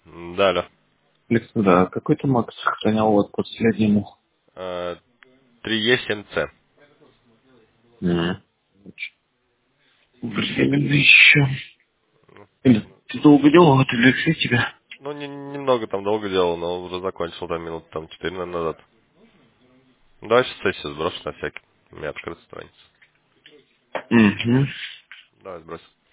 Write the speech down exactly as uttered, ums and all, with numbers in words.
Да, алло. Лекс, да, какой ты Макс сохранял вот последнему? Э, три е семь це. М. Временно еще. Или ты долго делал это лекции тебя? Ну, не- немного там долго делал, но уже закончил там минут там четыре наверное, назад. Ну, давай сейчас сессию сброшу на всякий. У меня открыта страница. Угу. Давай сбрось.